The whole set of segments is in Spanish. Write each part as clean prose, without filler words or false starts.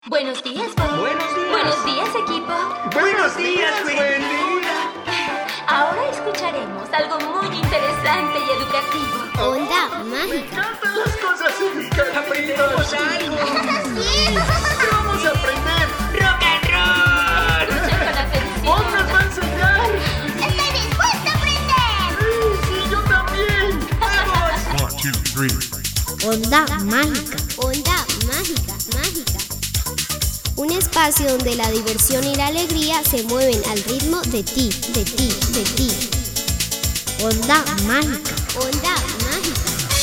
Buenos días, Bob. Buenos días. Buenos días, equipo. Buenos días, Wendy. Ahora escucharemos algo muy interesante y educativo. Onda Me mágica. encantan las cosas educativas. Aprendamos algo. ¿Qué vamos a aprender? ¡Rock and roll! Escuchen con atención. ¡Bob nos va a enseñar! ¡Estoy dispuesta a aprender! Sí, yo también. ¡Vamos! 1, 2, 3. Onda mágica. Onda mágica, mágica. Un espacio donde la diversión y la alegría se mueven al ritmo de ti, de ti, de ti. Onda mágica. Onda mágica.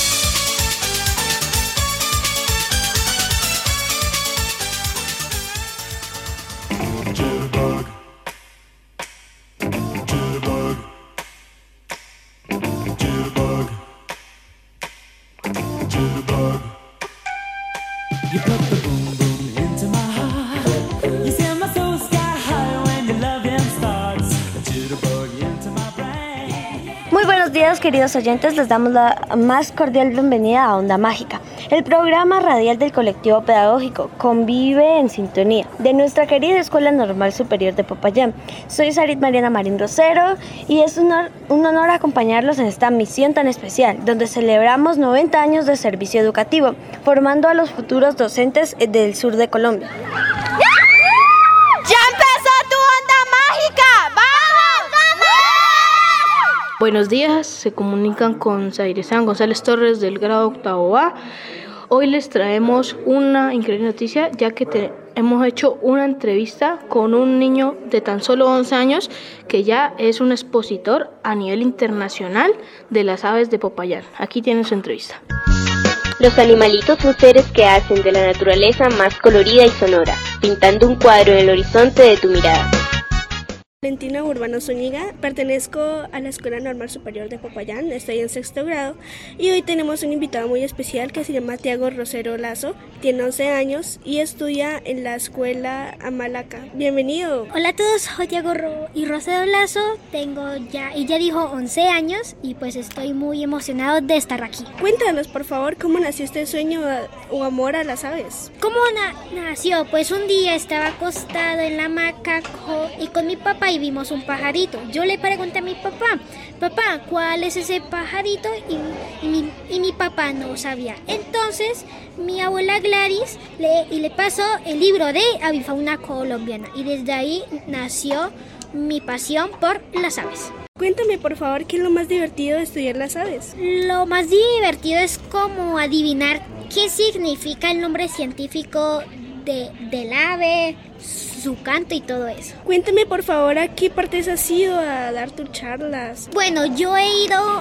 Jitterbug. Jitterbug. Jitterbug. Jitterbug. You put the boom boom into my heart. You send my soul sky high when your loving starts. A jitterbug into my brain. Muy buenos días, queridos oyentes, les damos la más cordial bienvenida a Onda Mágica, el programa radial del colectivo pedagógico Convive en Sintonía, de nuestra querida Escuela Normal Superior de Popayán. Soy Sarit Mariana Marín Rosero y es un honor acompañarlos en esta misión tan especial, donde celebramos 90 años de servicio educativo, formando a los futuros docentes del sur de Colombia. ¡Ya empezó tu onda mágica! ¡Vamos! ¡Vamos! Buenos días, se comunican con Zairesan González Torres del grado octavo A. Hoy les traemos una increíble noticia, ya que hemos hecho una entrevista con un niño de tan solo 11 años que ya es un expositor a nivel internacional de las aves de Popayán. Aquí tienen su entrevista. Los animalitos son seres que hacen de la naturaleza más colorida y sonora, pintando un cuadro en el horizonte de tu mirada. Valentina Urbano Zúñiga, pertenezco a la Escuela Normal Superior de Popayán, estoy en sexto grado y hoy tenemos un invitado muy especial que se llama Tiago Rosero Lazo, tiene 11 años y estudia en la escuela Amalaca. Bienvenido. Hola a todos, soy Tiago Rosero Lazo, ella dijo 11 años y pues estoy muy emocionado de estar aquí. Cuéntanos por favor cómo nació este sueño o amor a las aves. ¿Cómo nació? Pues un día estaba acostado en la hamaca y con mi papá y vimos un pajarito. Yo le pregunté a mi papá, ¿cuál es ese pajarito? Y mi papá no sabía. Entonces, mi abuela Gladys le pasó el libro de avifauna colombiana y desde ahí nació mi pasión por las aves. Cuéntame por favor, ¿qué es lo más divertido de estudiar las aves? Lo más divertido es como adivinar qué significa el nombre científico del ave, su canto y todo eso. Cuéntame por favor a qué partes has ido a dar tus charlas. Bueno, yo he ido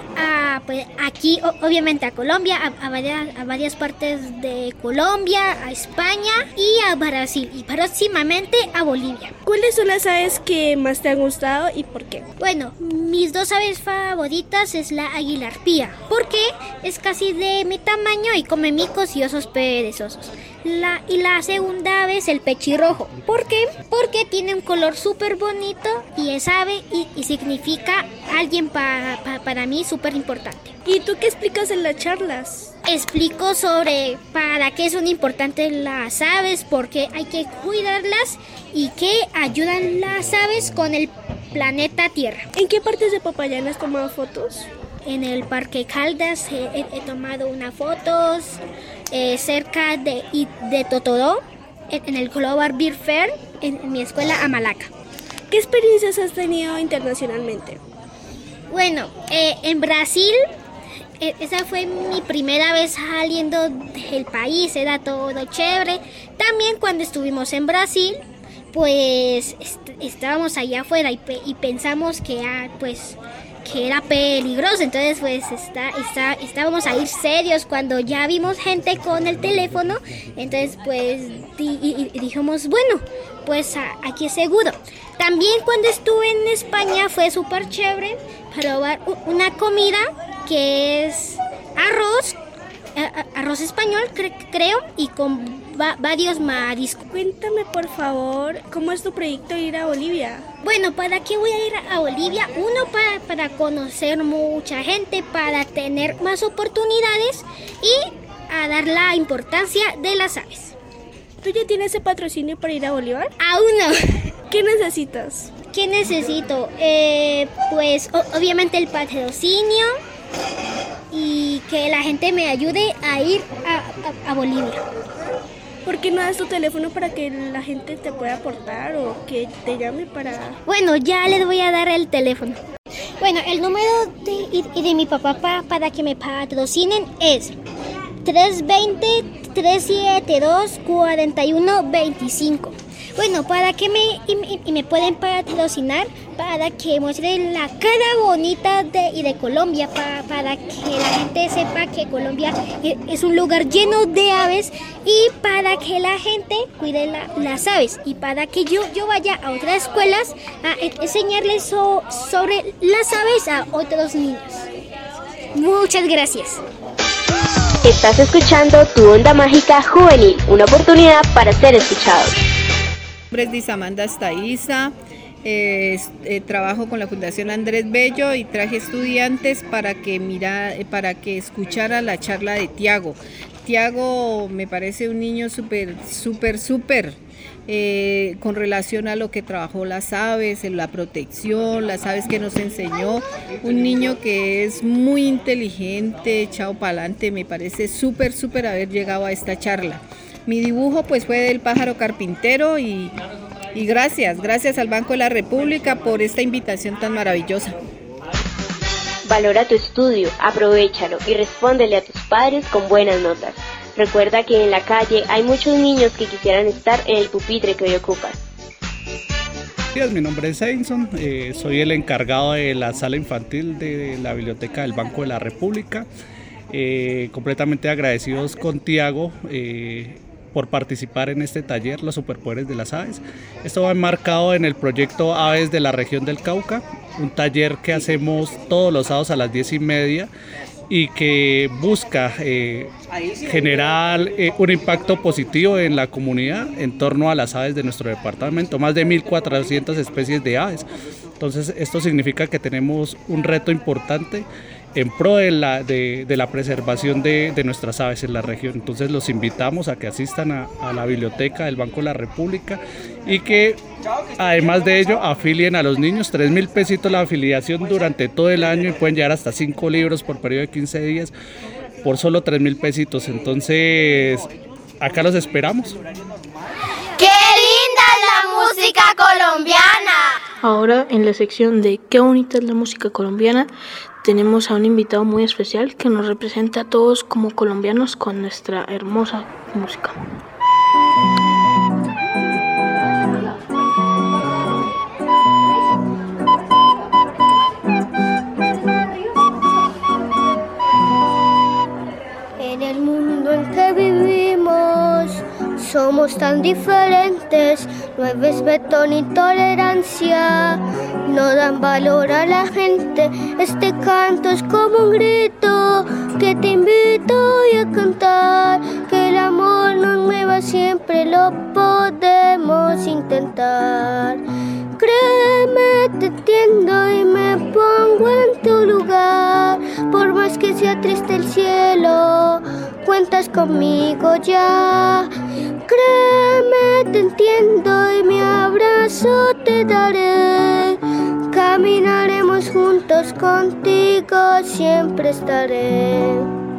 aquí, obviamente a Colombia, a varias partes de Colombia, a España y a Brasil y próximamente a Bolivia. ¿Cuáles son las aves que más te han gustado y por qué? Bueno, mis dos aves favoritas es la águila arpía, porque es casi de mi tamaño y come micos y osos perezosos. Y la segunda ave es el pechirrojo. ¿Por qué? Porque tiene un color súper bonito y es ave y significa alguien para mí súper importante. ¿Y tú qué explicas en las charlas? Explico sobre para qué son importantes las aves, por qué hay que cuidarlas y qué ayudan las aves con el planeta Tierra. ¿En qué partes de Popayán has tomado fotos? En el Parque Caldas he tomado unas fotos, cerca de Totodó, en el Global Bird Fair, en mi escuela Amalaca. ¿Qué experiencias has tenido internacionalmente? Bueno, en Brasil, esa fue mi primera vez saliendo del país, era todo chévere. También cuando estuvimos en Brasil, pues estábamos allá afuera y pensamos que era peligroso, entonces pues estábamos ahí serios cuando ya vimos gente con el teléfono, entonces pues dijimos, bueno, pues aquí es seguro. También cuando estuve en España fue súper chévere probar una comida que es arroz español, creo, y con varios mariscos. Cuéntame por favor, ¿cómo es tu proyecto ir a Bolivia? Bueno, ¿para qué voy a ir a Bolivia? Uno, para conocer mucha gente, para tener más oportunidades y a dar la importancia de las aves. ¿Tú ya tienes ese patrocinio para ir a Bolívar? Aún no. ¿Qué necesitas? ¿Qué necesito? Pues obviamente el patrocinio y que la gente me ayude a ir a Bolivia. ¿Por qué no das tu teléfono para que la gente te pueda aportar o que te llame para...? Bueno, ya les voy a dar el teléfono. Bueno, el número de mi papá para que me patrocinen es 320-372-4125. Bueno, para que me pueden patrocinar, para que muestren la cara bonita de Colombia, para que la gente sepa que Colombia es un lugar lleno de aves y para que la gente cuide las aves y para que yo vaya a otras escuelas a enseñarles sobre las aves a otros niños. Muchas gracias. Estás escuchando Tu Onda Mágica Juvenil, una oportunidad para ser escuchados. Mi nombre es Disamanda Staiza, trabajo con la Fundación Andrés Bello y traje estudiantes para que escuchara la charla de Tiago. Tiago me parece un niño súper con relación a lo que trabajó las aves, en la protección, las aves que nos enseñó, un niño que es muy inteligente, echado para adelante, me parece súper haber llegado a esta charla. Mi dibujo pues fue del pájaro carpintero y gracias al Banco de la República por esta invitación tan maravillosa. Valora tu estudio, aprovéchalo y respóndele a tus padres con buenas notas. Recuerda que en la calle hay muchos niños que quisieran estar en el pupitre que hoy ocupas. Mi nombre es Edinson, soy el encargado de la sala infantil de la Biblioteca del Banco de la República. Completamente agradecidos con Tiago por participar en este taller, Los Superpoderes de las Aves. Esto va enmarcado en el proyecto Aves de la Región del Cauca, un taller que hacemos todos los sábados a las 10:30 y que busca generar un impacto positivo en la comunidad en torno a las aves de nuestro departamento, más de 1.400 especies de aves. Entonces esto significa que tenemos un reto importante en pro de la preservación de nuestras aves en la región. Entonces los invitamos a que asistan a la biblioteca del Banco de la República y que además de ello afilien a los niños. 3.000 pesitos la afiliación durante todo el año y pueden llegar hasta 5 libros por periodo de 15 días por solo 3.000 pesitos. Entonces acá los esperamos. ¡Qué linda es la música colombiana! Ahora en la sección de Qué bonita es la música colombiana tenemos a un invitado muy especial que nos representa a todos como colombianos con nuestra hermosa música. En el mundo en que vivimos somos tan diferentes, no hay respeto ni tolerancia, no dan valor a la gente. Este canto es como un grito que te invito hoy a cantar, que el amor nos mueva siempre, lo podemos intentar. Créeme, te entiendo y me pongo en tu lugar, por más que sea triste el cielo, cuentas conmigo ya. Créeme, te entiendo y mi abrazo te daré. Caminaremos juntos, contigo siempre estaré.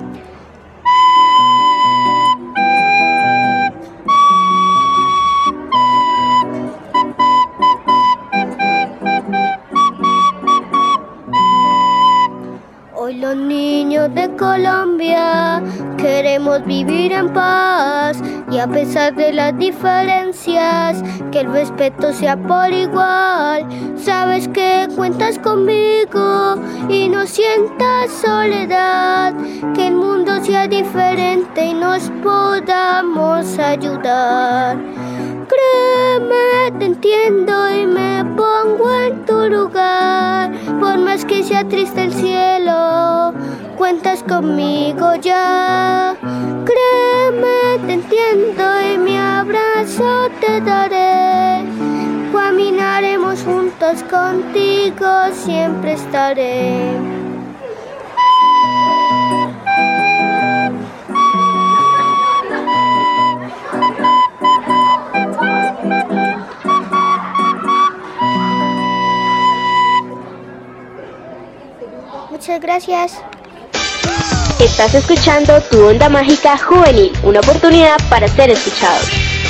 Hoy los niños de Colombia queremos vivir en paz y a pesar de las diferencias, que el respeto sea por igual. Sabes que cuentas conmigo y no sientas soledad, que el mundo sea diferente y nos podamos ayudar. Créeme, te entiendo y me pongo en tu lugar, por más que sea triste el cielo, cuentas conmigo ya. Créeme, te entiendo y mi abrazo te daré. Caminaremos juntos, contigo siempre estaré. Muchas gracias. Estás escuchando Tu Onda Mágica Juvenil, una oportunidad para ser escuchados.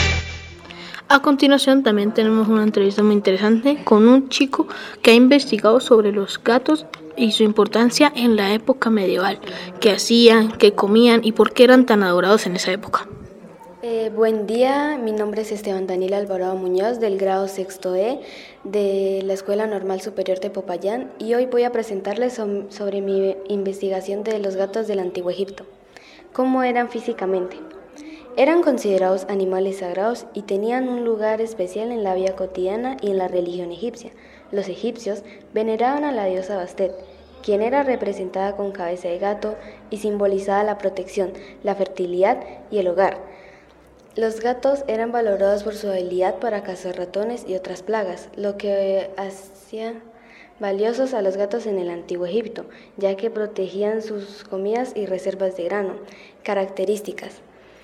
A continuación también tenemos una entrevista muy interesante con un chico que ha investigado sobre los gatos y su importancia en la época medieval, qué hacían, qué comían y por qué eran tan adorados en esa época. Buen día, mi nombre es Esteban Daniel Alvarado Muñoz del grado sexto E de la Escuela Normal Superior de Popayán y hoy voy a presentarles sobre mi investigación de los gatos del Antiguo Egipto. ¿Cómo eran físicamente? Eran considerados animales sagrados y tenían un lugar especial en la vida cotidiana y en la religión egipcia. Los egipcios veneraban a la diosa Bastet, quien era representada con cabeza de gato y simbolizaba la protección, la fertilidad y el hogar. Los gatos eran valorados por su habilidad para cazar ratones y otras plagas, lo que hacía valiosos a los gatos en el Antiguo Egipto, ya que protegían sus comidas y reservas de grano. Características.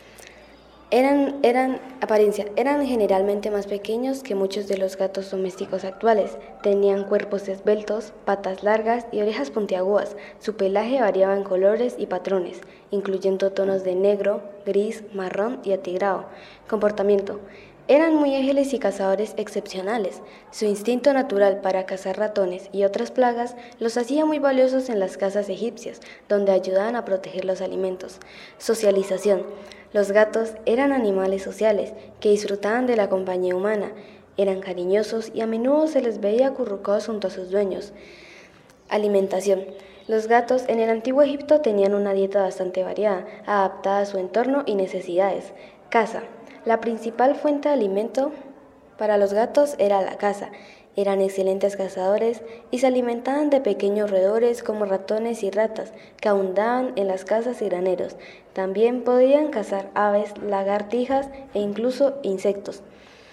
Eran generalmente más pequeños que muchos de los gatos domésticos actuales. Tenían cuerpos esbeltos, patas largas y orejas puntiagudas. Su pelaje variaba en colores y patrones, incluyendo tonos de negro, gris, marrón y atigrado. Comportamiento. Eran muy ágiles y cazadores excepcionales. Su instinto natural para cazar ratones y otras plagas los hacía muy valiosos en las casas egipcias, donde ayudaban a proteger los alimentos. Socialización. Los gatos eran animales sociales que disfrutaban de la compañía humana, eran cariñosos y a menudo se les veía acurrucados junto a sus dueños. Alimentación. Los gatos en el Antiguo Egipto tenían una dieta bastante variada, adaptada a su entorno y necesidades. Caza. La principal fuente de alimento para los gatos era la caza. Eran excelentes cazadores y se alimentaban de pequeños roedores como ratones y ratas que abundaban en las casas y graneros. También podían cazar aves, lagartijas e incluso insectos.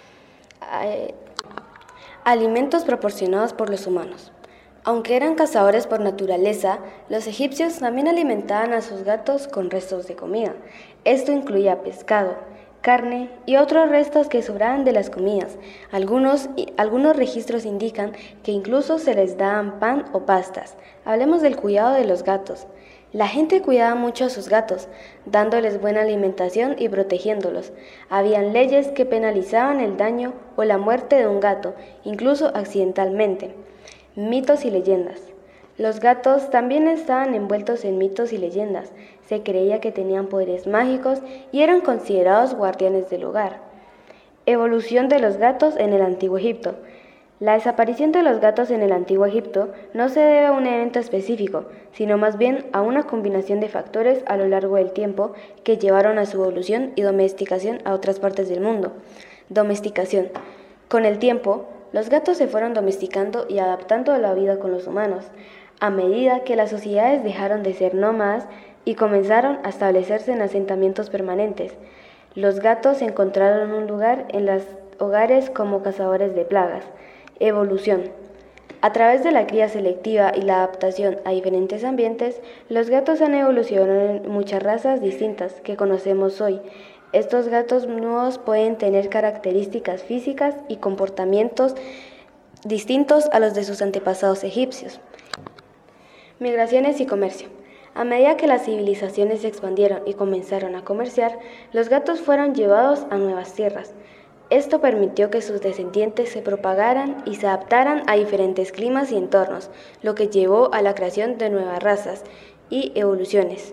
Alimentos proporcionados por los humanos. Aunque eran cazadores por naturaleza, los egipcios también alimentaban a sus gatos con restos de comida. Esto incluía pescado, carne y otros restos que sobraban de las comidas. Algunos registros indican que incluso se les daban pan o pastas. Hablemos del cuidado de los gatos. La gente cuidaba mucho a sus gatos, dándoles buena alimentación y protegiéndolos. Habían leyes que penalizaban el daño o la muerte de un gato, incluso accidentalmente. Mitos y leyendas. Los gatos también estaban envueltos en mitos y leyendas. Se creía que tenían poderes mágicos y eran considerados guardianes del hogar. Evolución de los gatos en el Antiguo Egipto. La desaparición de los gatos en el Antiguo Egipto no se debe a un evento específico, sino más bien a una combinación de factores a lo largo del tiempo que llevaron a su evolución y domesticación a otras partes del mundo. Domesticación. Con el tiempo, los gatos se fueron domesticando y adaptando a la vida con los humanos, a medida que las sociedades dejaron de ser nómadas y comenzaron a establecerse en asentamientos permanentes. Los gatos encontraron un lugar en los hogares como cazadores de plagas. Evolución. A través de la cría selectiva y la adaptación a diferentes ambientes, los gatos han evolucionado en muchas razas distintas que conocemos hoy. Estos gatos nuevos pueden tener características físicas y comportamientos distintos a los de sus antepasados egipcios. Migraciones y comercio. A medida que las civilizaciones se expandieron y comenzaron a comerciar, los gatos fueron llevados a nuevas tierras. Esto permitió que sus descendientes se propagaran y se adaptaran a diferentes climas y entornos, lo que llevó a la creación de nuevas razas y evoluciones.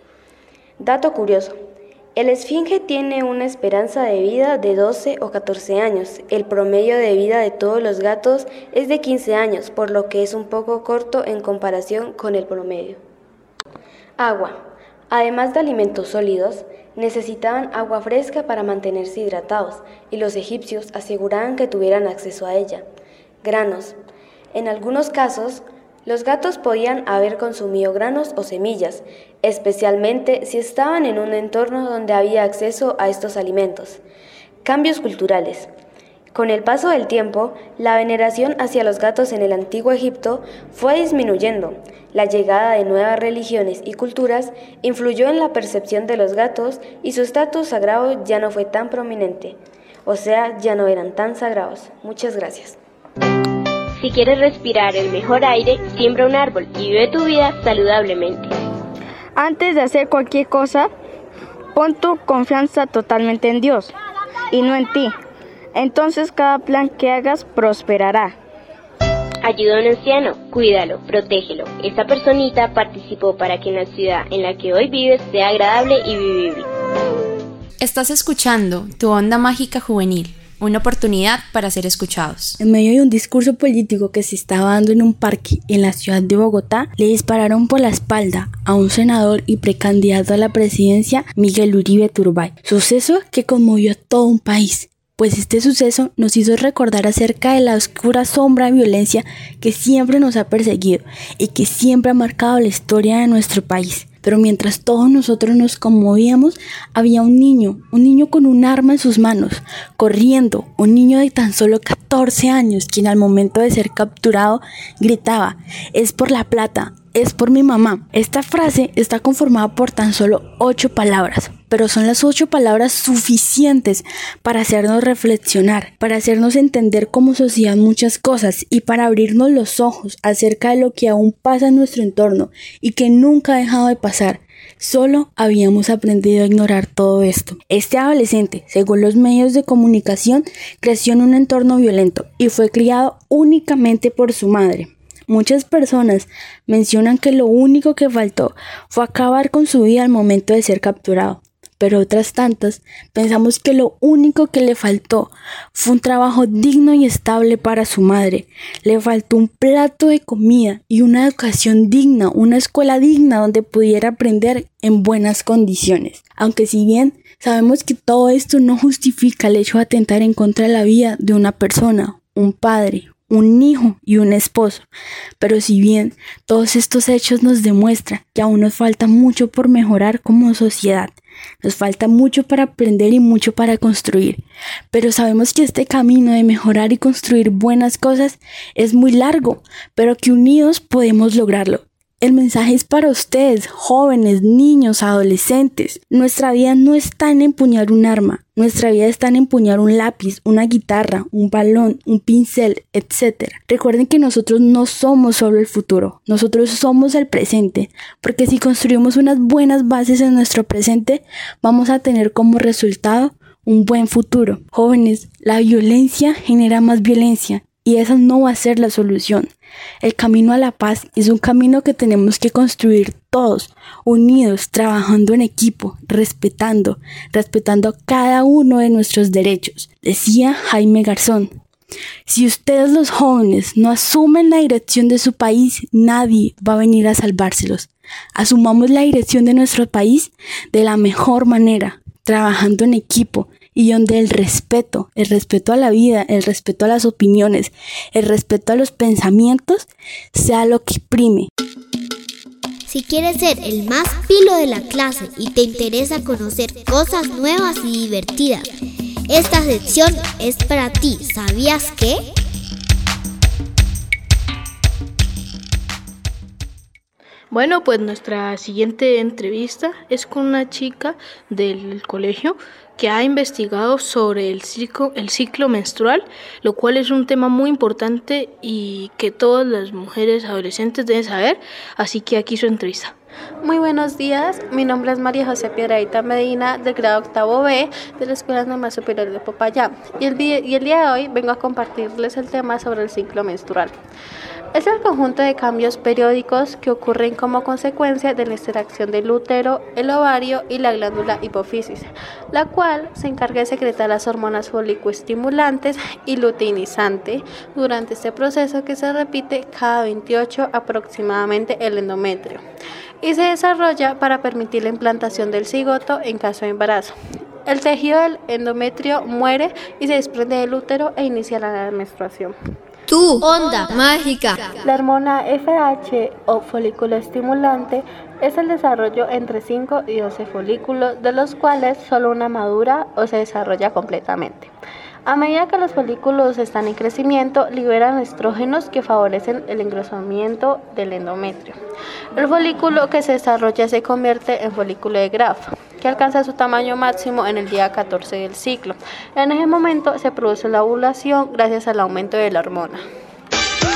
Dato curioso. El esfinge tiene una esperanza de vida de 12 o 14 años. El promedio de vida de todos los gatos es de 15 años, por lo que es un poco corto en comparación con el promedio. Agua. Además de alimentos sólidos, necesitaban agua fresca para mantenerse hidratados, y los egipcios aseguraban que tuvieran acceso a ella. Granos. En algunos casos, los gatos podían haber consumido granos o semillas, especialmente si estaban en un entorno donde había acceso a estos alimentos. Cambios culturales. Con el paso del tiempo, la veneración hacia los gatos en el Antiguo Egipto fue disminuyendo. La llegada de nuevas religiones y culturas influyó en la percepción de los gatos y su estatus sagrado ya no fue tan prominente. O sea, ya no eran tan sagrados. Muchas gracias. Si quieres respirar el mejor aire, siembra un árbol y vive tu vida saludablemente. Antes de hacer cualquier cosa, pon tu confianza totalmente en Dios y no en ti. Entonces cada plan que hagas prosperará. Ayuda a un anciano, cuídalo, protégelo. Esa personita participó para que en la ciudad en la que hoy vives sea agradable y vivible. Estás escuchando Tu Onda Mágica Juvenil, una oportunidad para ser escuchados. En medio de un discurso político que se estaba dando en un parque en la ciudad de Bogotá, le dispararon por la espalda a un senador y precandidato a la presidencia, Miguel Uribe Turbay. Suceso que conmovió a todo un país. Pues este suceso nos hizo recordar acerca de la oscura sombra de violencia que siempre nos ha perseguido y que siempre ha marcado la historia de nuestro país. Pero mientras todos nosotros nos conmovíamos, había un niño con un arma en sus manos, corriendo, un niño de tan solo 14 años, quien al momento de ser capturado gritaba: "Es por la plata, es por mi mamá". Esta frase está conformada por tan solo 8 palabras, pero son las 8 palabras suficientes para hacernos reflexionar, para hacernos entender como sociedad muchas cosas y para abrirnos los ojos acerca de lo que aún pasa en nuestro entorno y que nunca ha dejado de pasar. Solo habíamos aprendido a ignorar todo esto. Este adolescente, según los medios de comunicación, creció en un entorno violento y fue criado únicamente por su madre. Muchas personas mencionan que lo único que faltó fue acabar con su vida al momento de ser capturado. Pero otras tantas pensamos que lo único que le faltó fue un trabajo digno y estable para su madre. Le faltó un plato de comida y una educación digna, una escuela digna donde pudiera aprender en buenas condiciones. Aunque si bien sabemos que todo esto no justifica el hecho de atentar en contra de la vida de una persona, un padre, un hijo y un esposo. Pero si bien todos estos hechos nos demuestran que aún nos falta mucho por mejorar como sociedad, nos falta mucho para aprender y mucho para construir, pero sabemos que este camino de mejorar y construir buenas cosas es muy largo, pero que unidos podemos lograrlo. El mensaje es para ustedes, jóvenes, niños, adolescentes. Nuestra vida no está en empuñar un arma. Nuestra vida está en empuñar un lápiz, una guitarra, un balón, un pincel, etc. Recuerden que nosotros no somos solo el futuro. Nosotros somos el presente. Porque si construimos unas buenas bases en nuestro presente, vamos a tener como resultado un buen futuro. Jóvenes, la violencia genera más violencia. Y esa no va a ser la solución. El camino a la paz es un camino que tenemos que construir todos, unidos, trabajando en equipo, respetando a cada uno de nuestros derechos. Decía Jaime Garzón: si ustedes los jóvenes no asumen la dirección de su país, nadie va a venir a salvárselos. Asumamos la dirección de nuestro país de la mejor manera, trabajando en equipo, y donde el respeto a la vida, el respeto a las opiniones, el respeto a los pensamientos sea lo que prime. Si quieres ser el más pilo de la clase y te interesa conocer cosas nuevas y divertidas, esta sección es para ti. ¿Sabías qué? Bueno, pues nuestra siguiente entrevista es con una chica del colegio que ha investigado sobre el ciclo menstrual, lo cual es un tema muy importante y que todas las mujeres adolescentes deben saber, así que aquí su entrevista. Muy buenos días, mi nombre es María José Piedrahita Medina, del grado octavo B de la Escuela Normal Superior de Popayán, y el día de hoy vengo a compartirles el tema sobre el ciclo menstrual. Es el conjunto de cambios periódicos que ocurren como consecuencia de la interacción del útero, el ovario y la glándula hipófisis, la cual se encarga de secretar las hormonas folicoestimulantes y luteinizante durante este proceso, que se repite cada 28 aproximadamente el endometrio, y se desarrolla para permitir la implantación del cigoto en caso de embarazo. El tejido del endometrio muere y se desprende del útero e inicia la menstruación. Tu onda mágica. La hormona FH o folículo estimulante es el desarrollo entre 5 y 12 folículos, de los cuales solo una madura o se desarrolla completamente. A medida que los folículos están en crecimiento, liberan estrógenos que favorecen el engrosamiento del endometrio. El folículo que se desarrolla se convierte en folículo de Graf, que alcanza su tamaño máximo en el día 14 del ciclo. En ese momento se produce la ovulación gracias al aumento de la hormona.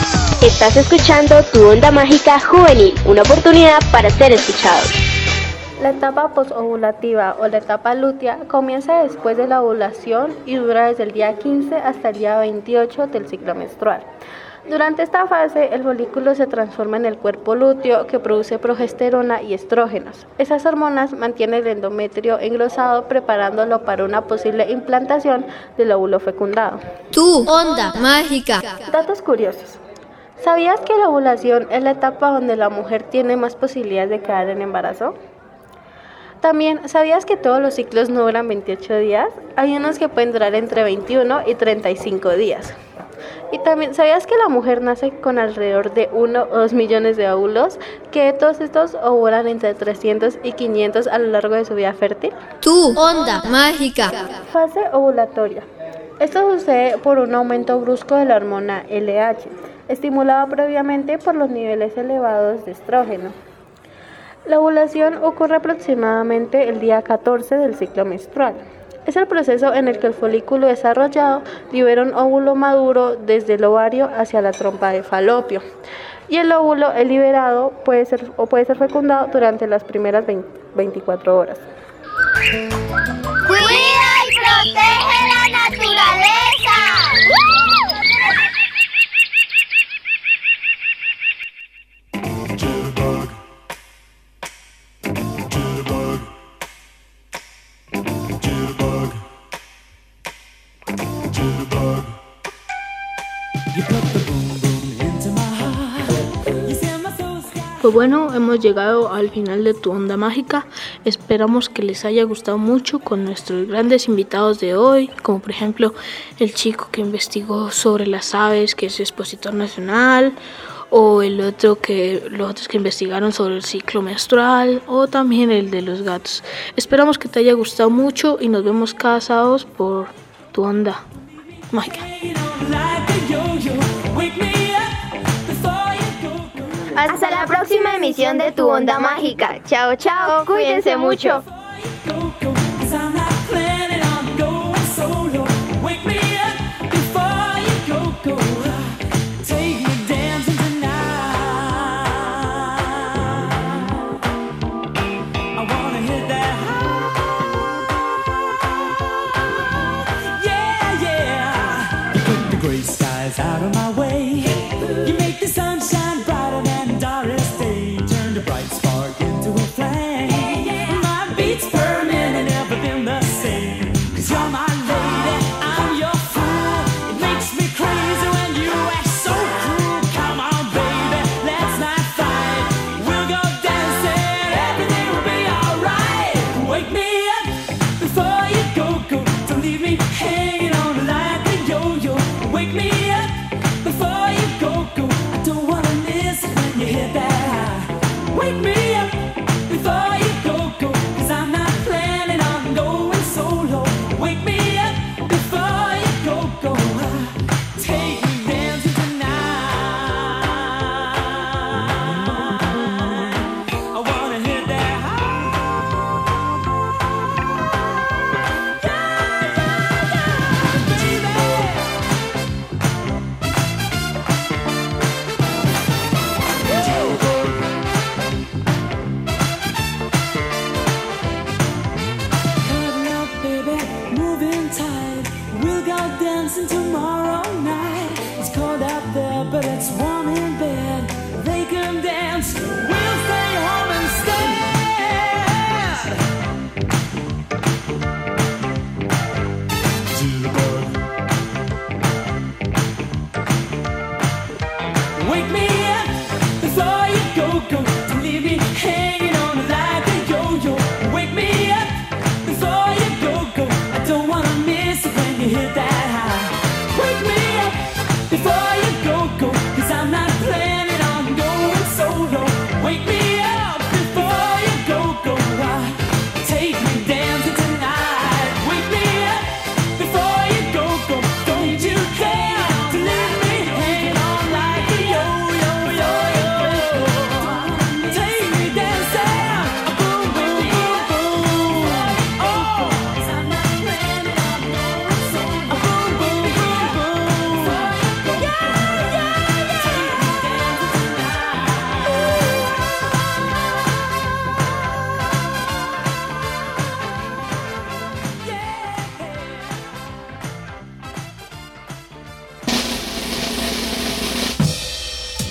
Estás escuchando Tu Onda Mágica Juvenil, una oportunidad para ser escuchados. La etapa posovulativa o la etapa lútea comienza después de la ovulación y dura desde el día 15 hasta el día 28 del ciclo menstrual. Durante esta fase, el folículo se transforma en el cuerpo lúteo que produce progesterona y estrógenos. Esas hormonas mantienen el endometrio engrosado, preparándolo para una posible implantación del óvulo fecundado. Tu Onda Mágica. Datos curiosos. ¿Sabías que la ovulación es la etapa donde la mujer tiene más posibilidades de quedar en embarazo? También, ¿sabías que todos los ciclos no duran 28 días? Hay unos que pueden durar entre 21 y 35 días. Y también, ¿sabías que la mujer nace con alrededor de 1 o 2 millones de óvulos? Que todos estos ovulan entre 300 y 500 a lo largo de su vida fértil. Tu Onda Mágica. Fase ovulatoria. Esto sucede por un aumento brusco de la hormona LH, estimulado previamente por los niveles elevados de estrógeno. La ovulación ocurre aproximadamente el día 14 del ciclo menstrual. Es el proceso en el que el folículo desarrollado libera un óvulo maduro desde el ovario hacia la trompa de Falopio. Y el óvulo liberado puede ser fecundado durante las primeras 24 horas. ¡Cuida y protege la naturaleza! Pues bueno, hemos llegado al final de Tu Onda Mágica. Esperamos que les haya gustado mucho con nuestros grandes invitados de hoy, como por ejemplo el chico que investigó sobre las aves, que es expositor nacional, o los otros que investigaron sobre el ciclo menstrual, o también el de los gatos. Esperamos que te haya gustado mucho y nos vemos cada sábado por Tu Onda Mágica. Hasta la próxima emisión de Tu Onda Mágica. Chao, chao. Cuídense mucho. Gray skies out of my way. You make the sunshine brighter than Doris Day. Turn the bright spark into a flame. My beats burning and never been the same. 'Cause you're my lady, I'm your fool. It makes me crazy when you act so cruel. Come on, baby, let's not fight. We'll go dancing, everything will be alright. Wake me up before you go. Don't leave me hanging on like a yo-yo. Wake me up before you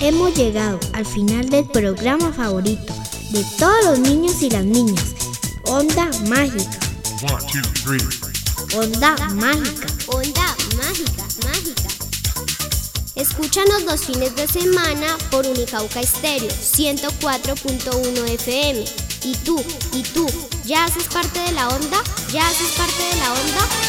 Hemos llegado al final del programa favorito de todos los niños y las niñas. Onda Mágica. 1, 2, 3. Onda Mágica. Onda Mágica, mágica. Escúchanos los fines de semana por Unicauca Estéreo 104.1 FM. ¿Y tú? ¿Ya haces parte de la onda? ¿Ya haces parte de la onda?